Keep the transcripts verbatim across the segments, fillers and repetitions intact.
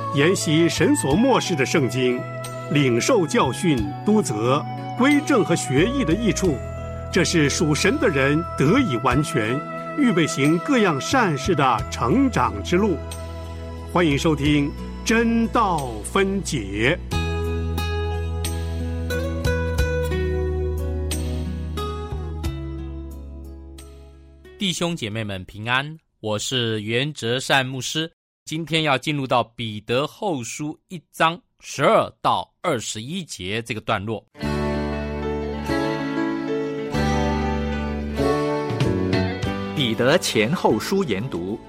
研习神所默示的圣经，领受教训、督责、归正和学艺的益处，这是属神的人得以完全，预备行各样善事的成长之路。欢迎收听真道分解。 弟兄姐妹们平安，我是袁哲善牧师。今天要进入到彼得后书一章十二到二十一节这个段落。 彼得前后书研读。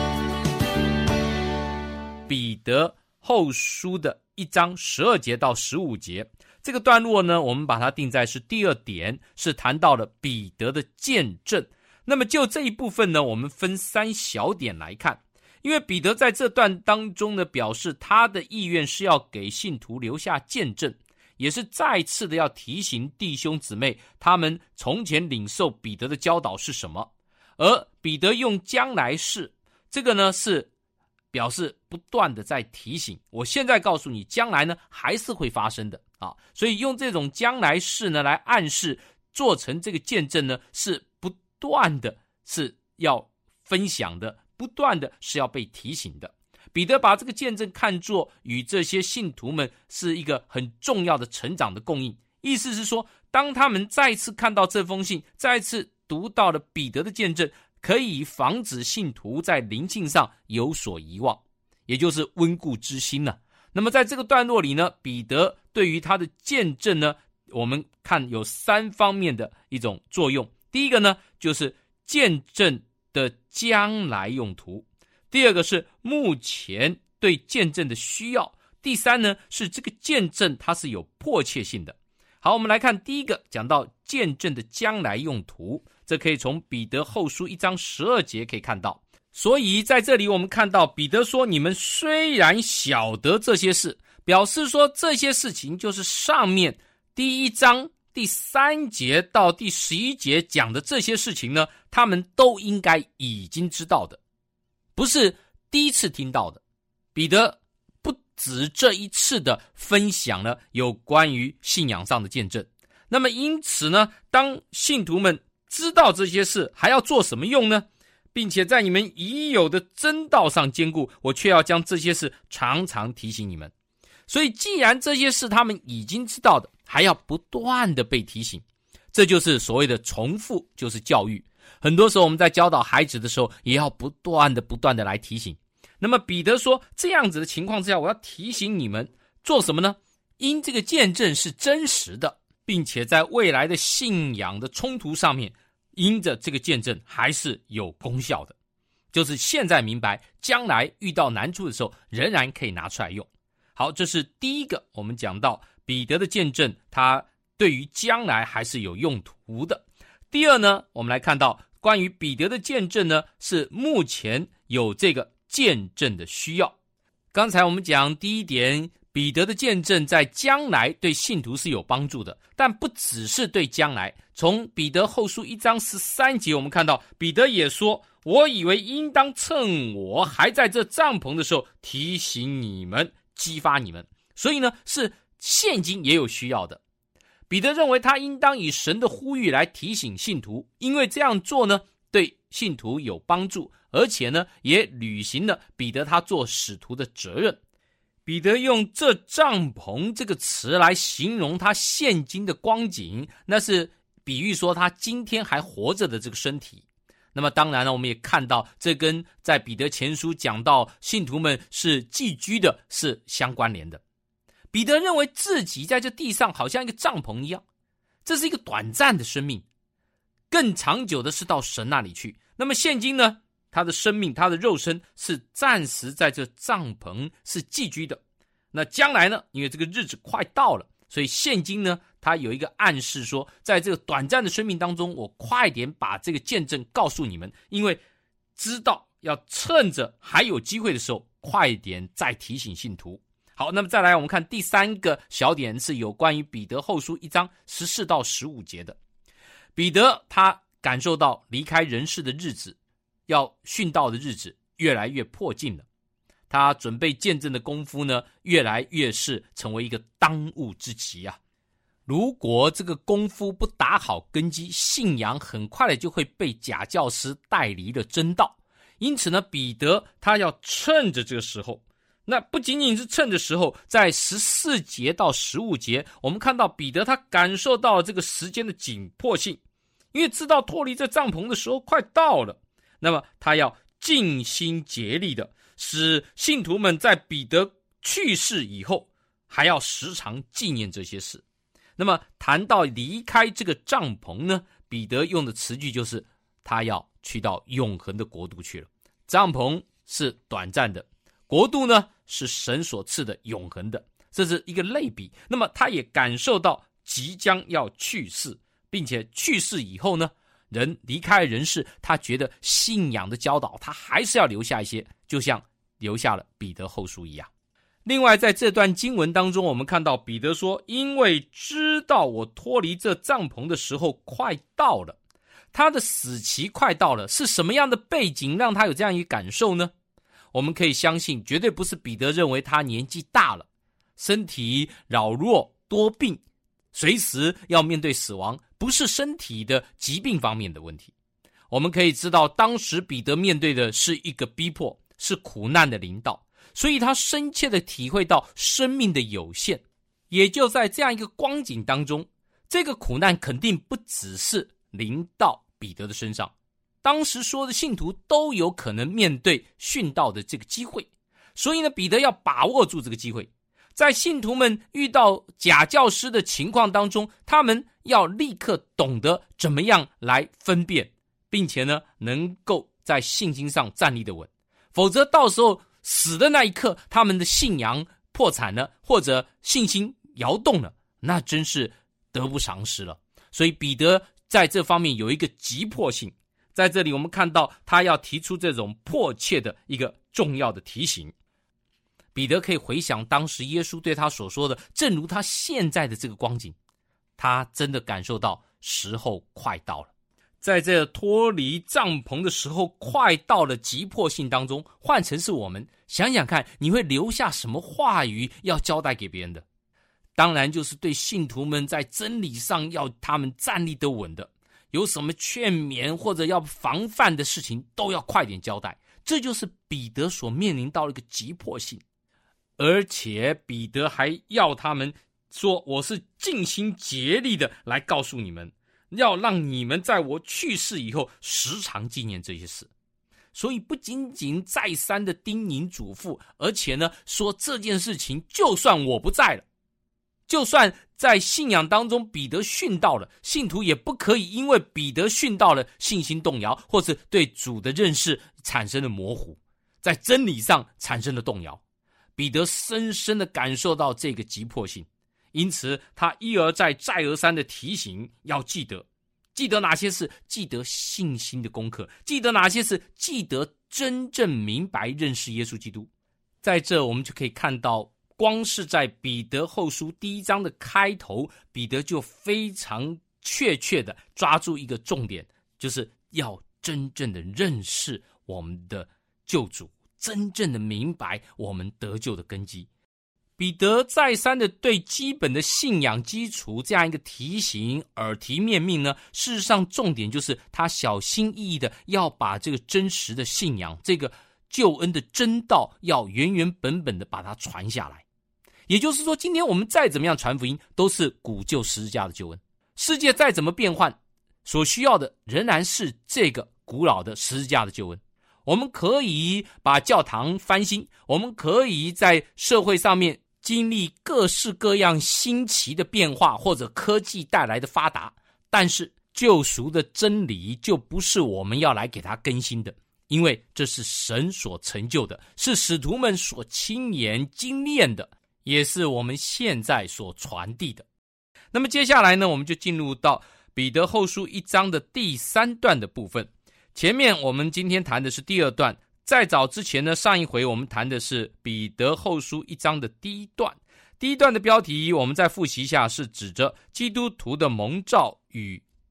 彼得后书的一章十二节到十五节，这个段落呢，我们把它定在是第二点，是谈到了彼得的见证。那么就这一部分呢，我们分三小点来看。因为彼得在这段当中呢，表示他的意愿是要给信徒留下见证，也是再次的要提醒弟兄姊妹，他们从前领受彼得的教导是什么。而彼得用将来式，这个呢是表示不断的在提醒，我现在告诉你，将来呢还是会发生的啊。所以用这种将来式呢来暗示，做成这个见证呢是不断的是要分享的，不断的是要被提醒的。彼得把这个见证看作与这些信徒们是一个很重要的成长的供应，意思是说，当他们再次看到这封信，再次读到了彼得的见证，可以防止信徒在灵性上有所遗忘，也就是温故知新了。那么在这个段落里呢，彼得对于他的见证呢，我们看有三方面的一种作用。第一个呢，就是见证的将来用途；第二个是目前对见证的需要；第三呢，是这个见证它是有迫切性的。好，我们来看第一个，讲到见证的将来用途，这可以从彼得后书一章十二节可以看到。所以在这里我们看到彼得说，你们虽然晓得这些事，表示说这些事情就是上面第一章第三节到第十一节讲的这些事情呢，他们都应该已经知道的，不是第一次听到的。彼得不止这一次的分享了有关于信仰上的见证，那么因此呢，当信徒们知道这些事，还要做什么用呢？并且在你们已有的真道上坚固，我却要将这些事常常提醒你们。所以既然这些事他们已经知道的，还要不断的被提醒，这就是所谓的重复，就是教育。很多时候我们在教导孩子的时候，也要不断的不断的来提醒。那么彼得说，这样子的情况之下，我要提醒你们做什么呢？因这个见证是真实的，并且在未来的信仰的冲突上面，因着这个见证还是有功效的，就是现在明白，将来遇到难处的时候仍然可以拿出来用。好，这是第一个，我们讲到彼得的见证，他对于将来还是有用途的。第二呢，我们来看到关于彼得的见证呢，是目前有这个见证的需要。刚才我们讲第一点，彼得的见证在将来对信徒是有帮助的，但不只是对将来。从彼得后书一章十三节我们看到，彼得也说，我以为应当趁我还在这帐篷的时候提醒你们，激发你们。所以呢，是现今也有需要的。彼得认为他应当以神的呼吁来提醒信徒，因为这样做呢，对信徒有帮助，而且呢，也履行了彼得他做使徒的责任。彼得用这帐篷这个词来形容他现今的光景，那是比喻说他今天还活着的这个身体。那么当然呢，我们也看到这跟在彼得前书讲到信徒们是寄居的是相关联的。彼得认为自己在这地上好像一个帐篷一样，这是一个短暂的生命，更长久的是到神那里去。那么现今呢，他的生命，他的肉身是暂时在这帐篷是寄居的。那将来呢，因为这个日子快到了，所以现今呢，他有一个暗示说，在这个短暂的生命当中，我快点把这个见证告诉你们，因为知道要趁着还有机会的时候，快点再提醒信徒。好，那么再来我们看第三个小点，是有关于彼得后书一章十四到十五节的。彼得他感受到离开人世的日子，要殉道的日子越来越迫近了。 他准备见证的功夫呢，越来越是成为一个当务之急啊。如果这个功夫不打好根基，信仰很快的就会被假教师带离了真道。因此呢，彼得他要趁着这个时候，那不仅仅是趁着时候，在十四节到十五节，我们看到彼得他感受到了这个时间的紧迫性，因为知道脱离这帐篷的时候快到了，那么他要尽心竭力的使信徒们在彼得去世以后还要时常纪念这些事。那么谈到离开这个帐篷呢，彼得用的词句就是他要去到永恒的国度去了。帐篷是短暂的，国度呢是神所赐的永恒的，这是一个类比。那么他也感受到即将要去世，并且去世以后呢，人离开人世，他觉得信仰的教导他还是要留下一些，就像留下了彼得后书一样。另外在这段经文当中，我们看到彼得说，因为知道我脱离这帐篷的时候快到了。他的死期快到了，是什么样的背景让他有这样一个感受呢？我们可以相信，绝对不是彼得认为他年纪大了，身体老弱多病，随时要面对死亡，不是身体的疾病方面的问题。我们可以知道，当时彼得面对的是一个逼迫，是苦难的临到，所以他深切的体会到生命的有限。也就在这样一个光景当中，这个苦难肯定不只是临到彼得的身上，当时所有的信徒都有可能面对殉道的这个机会，所以呢，彼得要把握住这个机会。在信徒们遇到假教师的情况当中，他们要立刻懂得怎么样来分辨，并且呢，能够在信心上站立得稳，否则到时候死的那一刻，他们的信仰破产了，或者信心摇动了，那真是得不偿失了。所以彼得在这方面有一个急迫性，在这里我们看到他要提出这种迫切的一个重要的提醒。彼得可以回想当时耶稣对他所说的，正如他现在的这个光景，他真的感受到时候快到了。在这脱离帐篷的时候快到了急迫性当中，换成是我们想想看，你会留下什么话语要交代给别人的？当然就是对信徒们在真理上要他们站立得稳的，有什么劝勉或者要防范的事情都要快点交代。这就是彼得所面临到的一个急迫性。而且彼得还要他们说，我是尽心竭力的来告诉你们，要让你们在我去世以后时常纪念这些事。所以不仅仅再三的叮咛嘱咐，而且呢说这件事情就算我不在了，就算在信仰当中彼得殉道了，信徒也不可以因为彼得殉道了信心动摇，或是对主的认识产生了模糊，在真理上产生了动摇。彼得深深地感受到这个急迫性，因此他一而再再而三的提醒，要记得记得哪些是记得信心的功课，记得哪些是记得真正明白认识耶稣基督。在这我们就可以看到，光是在彼得后书第一章的开头，彼得就非常确切的抓住一个重点，就是要真正的认识我们的救主，真正的明白我们得救的根基。彼得再三的对基本的信仰基础这样一个提醒耳提面命呢，事实上重点就是他小心翼翼的要把这个真实的信仰，这个救恩的真道，要原原本本的把它传下来。也就是说，今天我们再怎么样传福音，都是古旧十字架的救恩。世界再怎么变换，所需要的仍然是这个古老的十字架的救恩。我们可以把教堂翻新，我们可以在社会上面经历各式各样新奇的变化，或者科技带来的发达，但是救赎的真理就不是我们要来给它更新的，因为这是神所成就的，是使徒们所亲眼经验的，也是我们现在所传递的。那么接下来呢，我们就进入到彼得后书一章的第三段的部分。前面我们今天谈的是第二段，在早之前呢，上一回我们谈的是彼得后书一章的第一段。第一段的标题我们再复习一下，是指着基督徒的蒙召与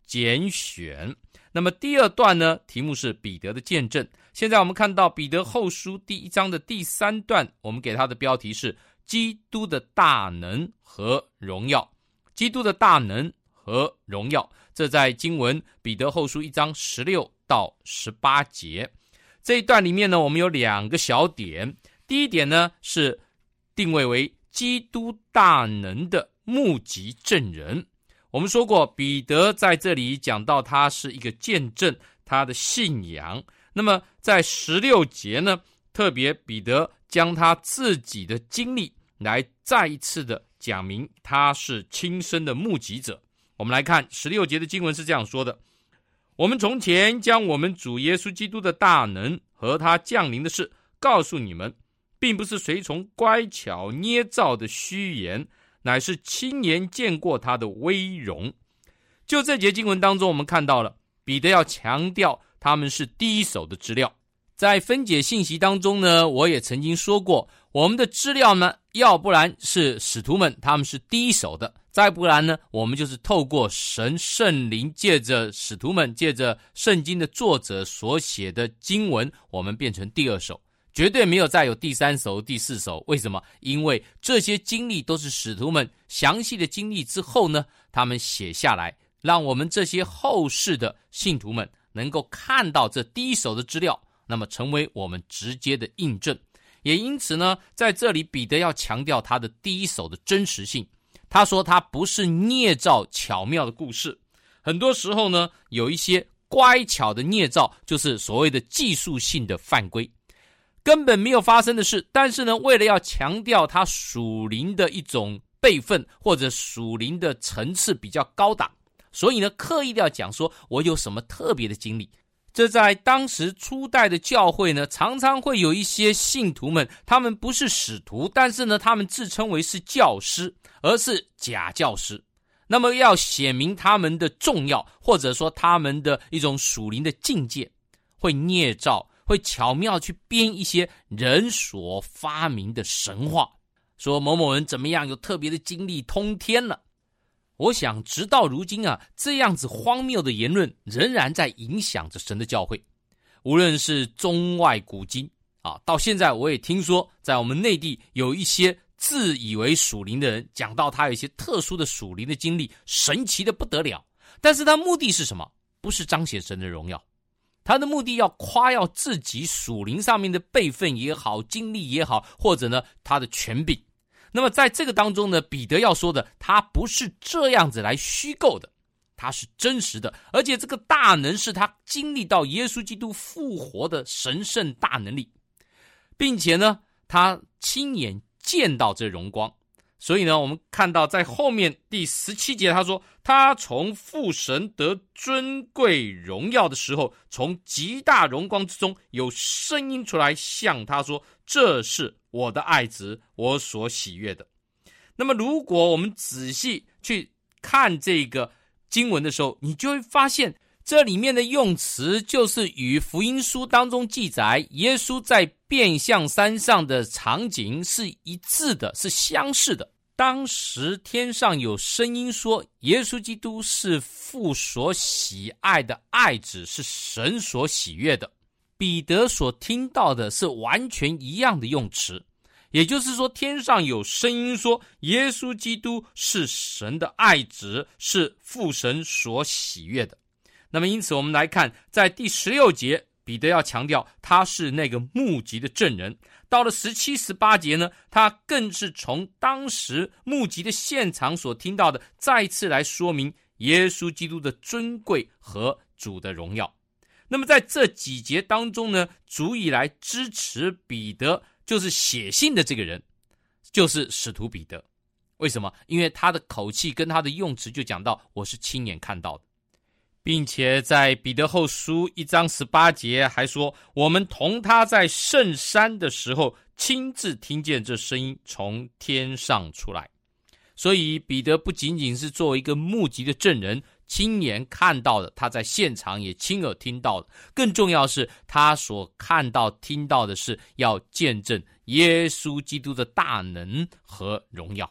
拣选。那么第二段呢，题目是彼得的见证。现在我们看到彼得后书第一章的第三段，我们给它的标题是基督的大能和荣耀。基督的大能和荣耀，这在经文彼得后书一章十六到十八节。这一段里面呢，我们有两个小点。第一点呢，是定位为基督大能的目击证人。我们说过，彼得在这里讲到他是一个见证他的信仰。那么在十六节呢，特别彼得将他自己的经历来再一次的讲明他是亲身的目击者。我们来看十六节的经文是这样说的：我们从前将我们主耶稣基督的大能和他降临的事告诉你们，并不是随从乖巧捏造的虚言，乃是亲眼见过他的威荣。就这节经文当中，我们看到了彼得要强调他们是第一手的资料。在分解信息当中呢，我也曾经说过，我们的资料呢，要不然是使徒们他们是第一手的，再不然呢，我们就是透过神圣灵借着使徒们借着圣经的作者所写的经文，我们变成第二手，绝对没有再有第三手第四手。为什么？因为这些经历都是使徒们详细的经历之后呢，他们写下来，让我们这些后世的信徒们能够看到这第一手的资料，那么成为我们直接的印证。也因此呢，在这里彼得要强调他的第一手的真实性。他说他不是捏造巧妙的故事。很多时候呢，有一些乖巧的捏造，就是所谓的技术性的犯规，根本没有发生的事，但是呢，为了要强调他属灵的一种辈分，或者属灵的层次比较高档，所以呢，刻意的要讲说我有什么特别的经历。这在当时初代的教会呢，常常会有一些信徒们，他们不是使徒，但是呢，他们自称为是教师，而是假教师。那么要显明他们的重要，或者说他们的一种属灵的境界，会捏造，会巧妙去编一些人所发明的神话，说某某人怎么样有特别的经历，通天了。我想直到如今啊，这样子荒谬的言论仍然在影响着神的教会。无论是中外古今啊，到现在我也听说在我们内地有一些自以为属灵的人，讲到他有一些特殊的属灵的经历，神奇的不得了，但是他目的是什么？不是彰显神的荣耀，他的目的要夸耀自己属灵上面的辈分也好，经历也好，或者呢他的权柄。那么在这个当中呢，彼得要说的，他不是这样子来虚构的，他是真实的，而且这个大能是他经历到耶稣基督复活的神圣大能力，并且呢，他亲眼见到这荣光。所以呢，我们看到在后面第十七节，他说他从父神得尊贵荣耀的时候，从极大荣光之中有声音出来，向他说，这是我的爱子，我所喜悦的。那么如果我们仔细去看这个经文的时候，你就会发现这里面的用词就是与福音书当中记载耶稣在变相山上的场景是一致的，是相似的。当时天上有声音说，耶稣基督是父所喜爱的爱子，是神所喜悦的。彼得所听到的是完全一样的用词，也就是说，天上有声音说，耶稣基督是神的爱子，是父神所喜悦的。那么因此我们来看，在第十六节，彼得要强调他是那个目击的证人。到了十七、十八节呢，他更是从当时目击的现场所听到的，再一次来说明耶稣基督的尊贵和主的荣耀。那么在这几节当中呢，足以来支持彼得就是写信的这个人，就是使徒彼得。为什么？因为他的口气跟他的用词就讲到我是亲眼看到的，并且在彼得后书一章十八节还说，我们同他在圣山的时候亲自听见这声音从天上出来。所以彼得不仅仅是作为一个目击的证人亲眼看到的，他在现场也亲耳听到的，更重要是他所看到听到的是要见证耶稣基督的大能和荣耀，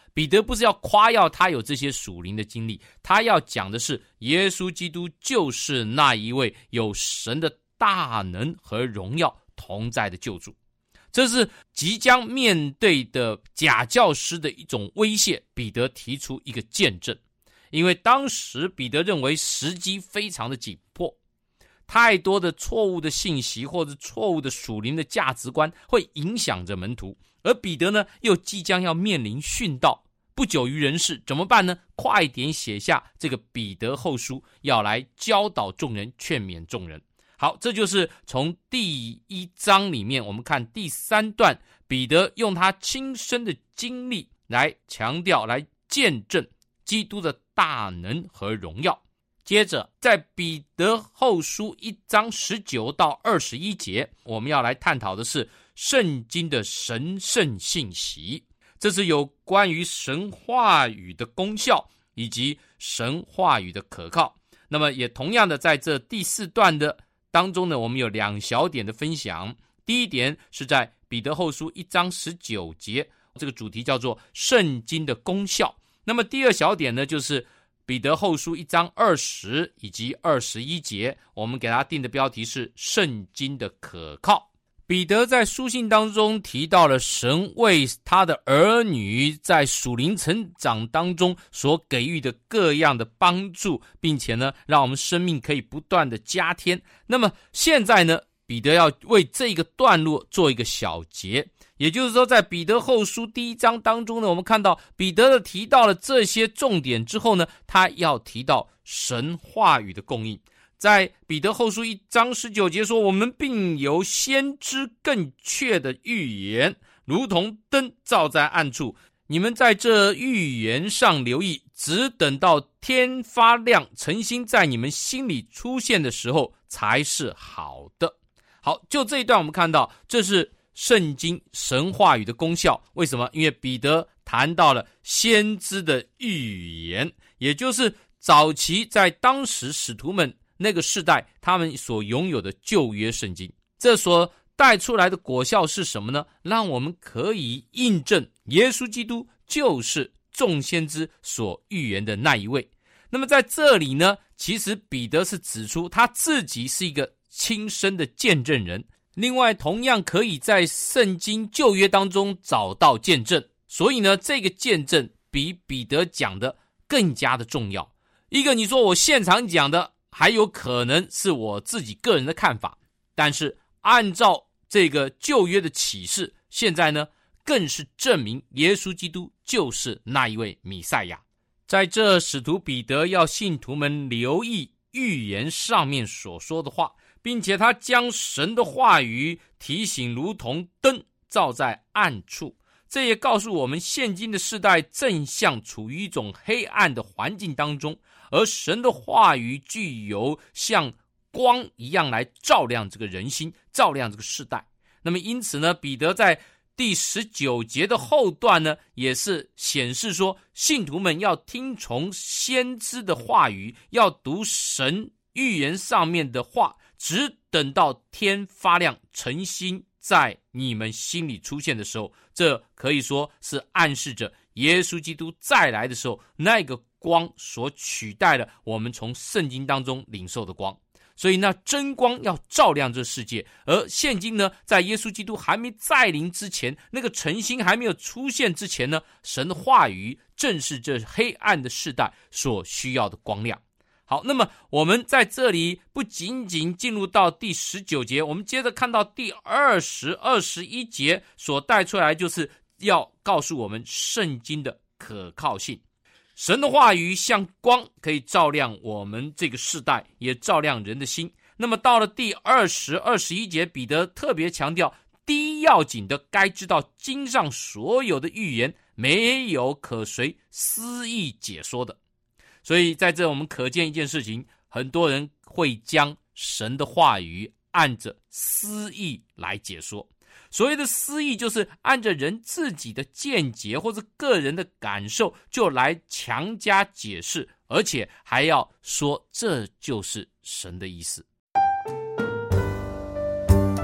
彼得不是要夸耀他有这些属灵的经历，他要讲的是耶稣基督就是那一位有神的大能和荣耀同在的救主。这是即将面对的假教师的一种威胁，彼得提出一个见证。因为当时彼得认为时机非常的紧迫，太多的错误的信息或者错误的属灵的价值观会影响着门徒，而彼得呢又即将要面临殉道，不久于人世，怎么办呢？快点写下这个彼得后书，要来教导众人，劝勉众人。好，这就是从第一章里面我们看第三段，彼得用他亲身的经历来强调，来见证基督的大能和荣耀。接着在彼得后书一章十九到二十一节，我们要来探讨的是圣经的神圣信息，这是有关于神话语的功效以及神话语的可靠。那么也同样的，在这第四段的当中呢，我们有两小点的分享。第一点是在彼得后书一章十九节，这个主题叫做圣经的功效。那么第二小点呢，就是彼得后书一章二十以及二十一节，我们给他定的标题是圣经的可靠。彼得在书信当中提到了神为他的儿女在属灵成长当中所给予的各样的帮助，并且呢，让我们生命可以不断的加添。那么现在呢，彼得要为这个段落做一个小结，也就是说，在彼得后书第一章当中呢，我们看到彼得的提到了这些重点之后呢，他要提到神话语的供应。在彼得后书一章十九节说，我们并有先知更确的预言，如同灯照在暗处，你们在这预言上留意，只等到天发亮，诚心在你们心里出现的时候才是好的。好，就这一段我们看到，这是圣经神话语的功效。为什么？因为彼得谈到了先知的预言，也就是早期在当时使徒们那个世代他们所拥有的旧约圣经，这所带出来的果效是什么呢？让我们可以印证耶稣基督就是众先知所预言的那一位。那么在这里呢，其实彼得是指出他自己是一个亲身的见证人，另外同样可以在圣经旧约当中找到见证，所以呢，这个见证比彼得讲的更加的重要。一个你说我现场讲的还有可能是我自己个人的看法，但是按照这个旧约的启示，现在呢更是证明耶稣基督就是那一位弥赛亚。在这使徒彼得要信徒们留意预言上面所说的话，并且他将神的话语提醒如同灯照在暗处，这也告诉我们现今的世代正向处于一种黑暗的环境当中，而神的话语具有像光一样来照亮这个人心，照亮这个世代。那么因此呢，彼得在第十九节的后段呢，也是显示说，信徒们要听从先知的话语，要读神预言上面的话，只等到天发亮，诚心在你们心里出现的时候，这可以说是暗示着耶稣基督再来的时候，那个光所取代了我们从圣经当中领受的光。所以那真光要照亮这世界，而现今呢，在耶稣基督还没再临之前，那个诚心还没有出现之前呢，神的话语正是这黑暗的世代所需要的光亮。好，那么我们在这里不仅仅进入到第十九节，我们接着看到第二十、二十一节所带出来，就是要告诉我们圣经的可靠性。神的话语像光，可以照亮我们这个世代，也照亮人的心。那么到了第二十、二十一节，彼得特别强调，第一要紧的该知道经上所有的预言没有可随私意解说的。所以在这我们可见一件事情，很多人会将神的话语按着私意来解说。所谓的私意，就是按着人自己的见解或者个人的感受就来强加解释，而且还要说这就是神的意思。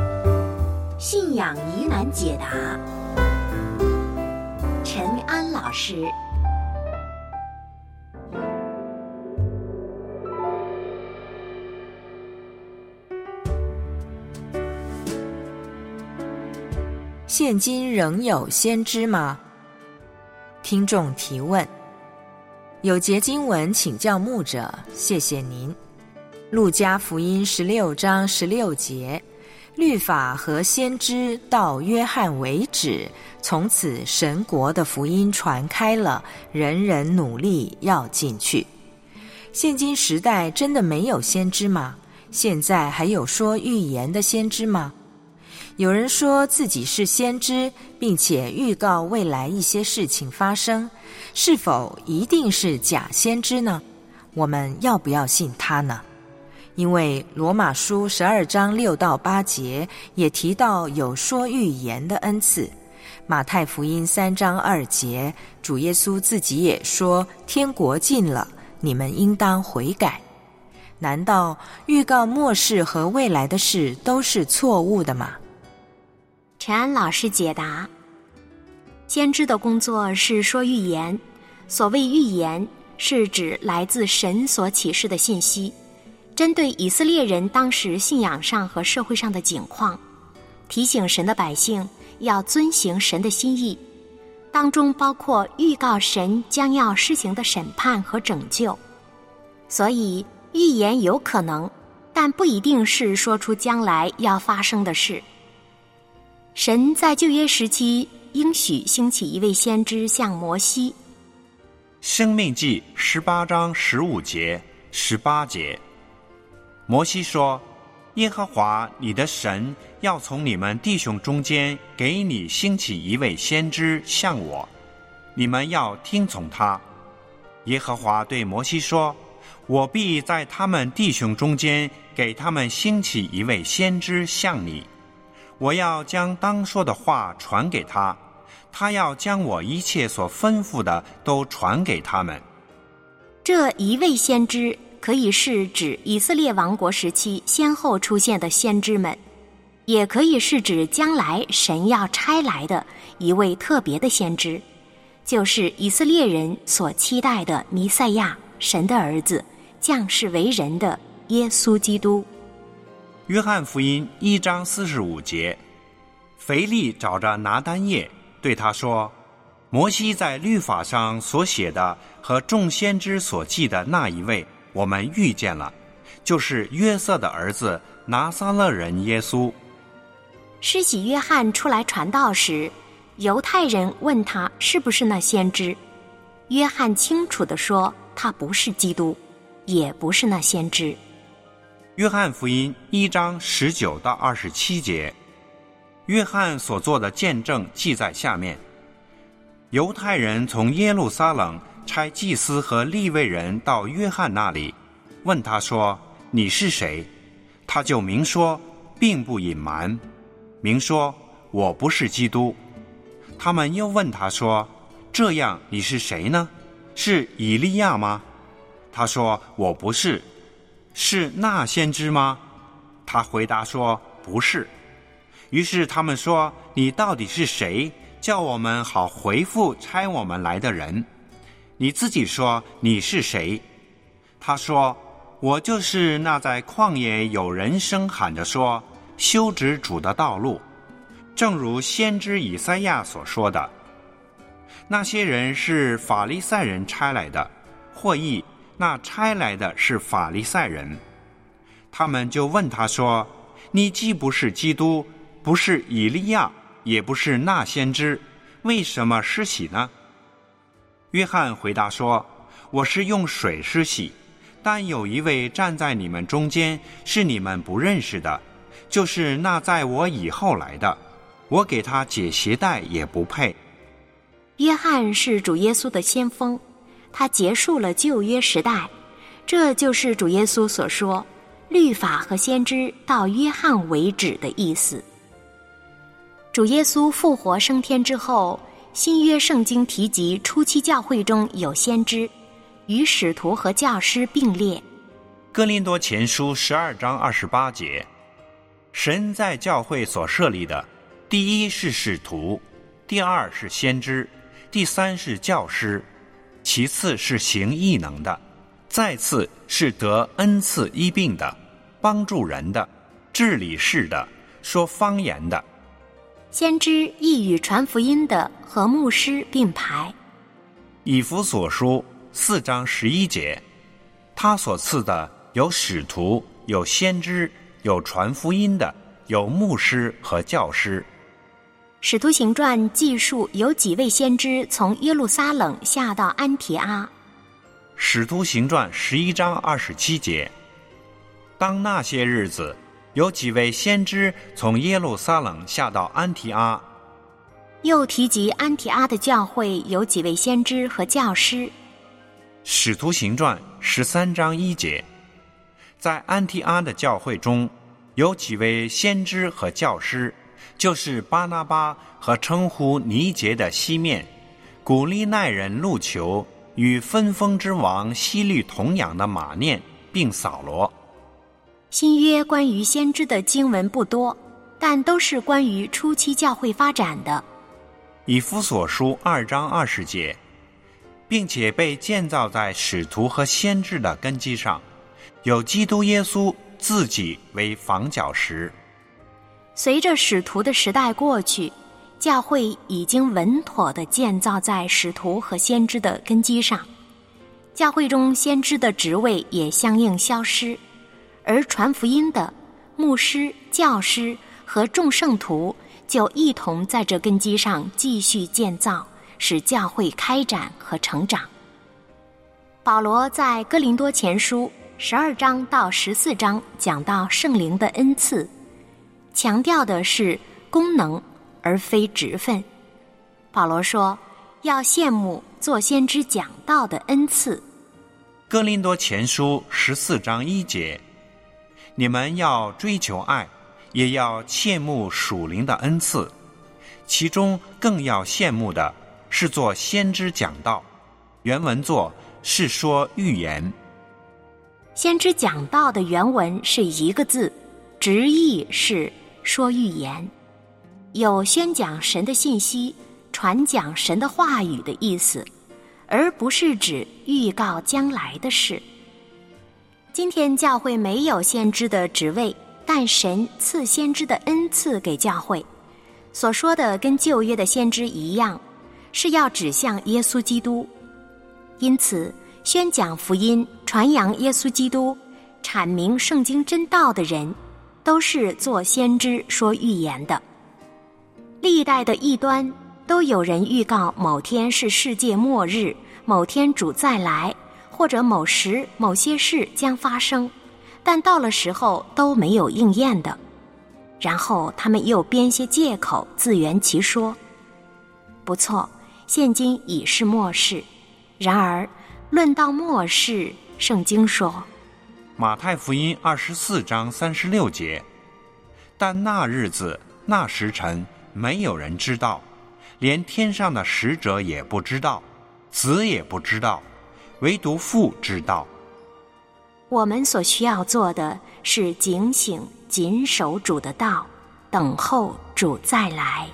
信仰疑难解答，陈安老师时。 现今仍有先知吗？听众提问。有节经文请教牧者，谢谢您。路加福音十六章十六节，律法和先知到约翰为止，从此神国的福音传开了，人人努力要进去。现今时代真的没有先知吗？现在还有说预言的先知吗？有人说自己是先知，并且预告未来一些事情发生，是否一定是假先知呢？我们要不要信他呢？因为罗马书十二章六到八节也提到有说预言的恩赐，马太福音三章二节，主耶稣自己也说，天国近了，你们应当悔改。难道预告末世和未来的事都是错误的吗？ 陈安老师解答：先知的工作是说预言，所谓预言是指来自神所启示的信息，针对以色列人当时信仰上和社会上的景况，提醒神的百姓要遵行神的心意，当中包括预告神将要施行的审判和拯救。所以预言有可能，但不一定是说出将来要发生的事。神在旧约时期应许兴起一位先知，像摩西。 申命记十八章十五节、十八节，摩西说：耶和华你的神要从你们弟兄中间给你兴起一位先知，像我，你们要听从他。耶和华对摩西说：我必在他们弟兄中间给他们兴起一位先知，像你。我要将当说的话传给他，他要将我一切所吩咐的都传给他们。 这一位先知可以是指以色列王国时期先后出现的先知们，也可以是指将来神要差来的一位特别的先知，就是以色列人所期待的弥赛亚，神的儿子，降世为人的耶稣基督。 约翰福音一章四十五节，腓利找着拿单业，对他说：摩西在律法上所写的和众先知所记的那一位，我们遇见了，就是约瑟的儿子拿撒勒人耶稣。 施洗约翰出来传道时，犹太人问他是不是那先知，约翰清楚地说他不是基督，也不是那先知。 约翰福音一章十九到二十七节，约翰所做的见证记在下面。犹太人从耶路撒冷差祭司和利未人到约翰那里，问他说：你是谁？他就明说，并不隐瞒，明说我不是基督。他们又问他说：这样你是谁呢？是以利亚吗？他说：我不是。是那先知吗？他回答说：不是。于是他们说：你到底是谁？叫我们好回复差我们来的人。你自己说你是谁？他说：我就是那在旷野有人声喊着说，修直主的道路，正如先知以赛亚所说的。那些人是法利赛人差来的，或译那差来的是法利赛人。他们就问他说：你既不是基督，不是以利亚，也不是那先知，为什么施洗呢？约翰回答说：我是用水施洗，但有一位站在你们中间，是你们不认识的，就是那在我以后来的，我给他解鞋带也不配。 约翰是主耶稣的先锋，他结束了旧约时代，这就是主耶稣所说律法和先知到约翰为止的意思。主耶稣复活升天之后，新约圣经提及初期教会中有先知，与使徒和教师并列。 哥林多前书十二章二十八节，神在教会所设立的，第一是使徒，第二是先知， 第三是教师，其次是行异能的，再次是得恩赐医病的，帮助人的，治理事的，说方言的。 先知亦与传福音的和牧师并排。 以弗所书四章十一节，他所赐的有使徒，有先知，有传福音的，有牧师和教师。 使徒行传记述有几位先知从耶路撒冷下到安提阿。 使徒行传十一章二十七节，当那些日子，有几位先知从耶路撒冷下到安提阿。 又提及安提阿的教会有几位先知和教师。 使徒行传十三章一节，在安提阿的教会中，有几位先知和教师，就是巴拿巴和称呼尼结的西面，古利奈人路求与分封之王希律同养的马念，并扫罗。 新约关于先知的经文不多，但都是关于初期教会发展的。 以弗所书二章二十节，并且被建造在使徒和先知的根基上，有基督耶稣自己为房角石。 随着使徒的时代过去，教会已经稳妥地建造在使徒和先知的根基上，教会中先知的职位也相应消失，而传福音的牧师、教师和众圣徒就一同在这根基上继续建造，使教会开展和成长。保罗在哥林多前书十二章到十四章讲到圣灵的恩赐，强调的是功能而非职分。保罗说，要羡慕做先知讲道的恩赐。 哥林多前书十四章一节，你们要追求爱，也要羡慕属灵的恩赐，其中更要羡慕的是做先知讲道。原文作是说预言。 先知讲道的原文是一个字，直译是说预言，有宣讲神的信息、传讲神的话语的意思，而不是指预告将来的事。今天教会没有先知的职位，但神赐先知的恩赐给教会，所说的跟旧约的先知一样，是要指向耶稣基督。因此宣讲福音、传扬耶稣基督、阐明圣经真道的人，都是做先知说预言的。历代的异端都有人预告某天是世界末日，某天主再来，或者某时某些事将发生，但到了时候都没有应验的。然后他们又编些借口自圆其说。不错，现今已是末世，然而论到末世，圣经说， 马太福音二十四章三十六节，但那日子那时辰没有人知道，连天上的使者也不知道，子也不知道，唯独父知道。 我们所需要做的是警醒，谨守主的道，等候主再来。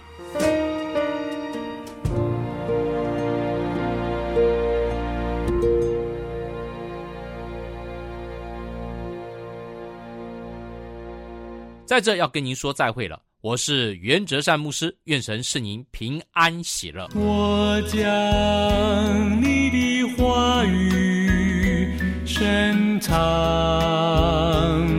在这要跟您说再会了，我是袁哲善牧师，愿神赐您平安喜乐。 我将你的话语深藏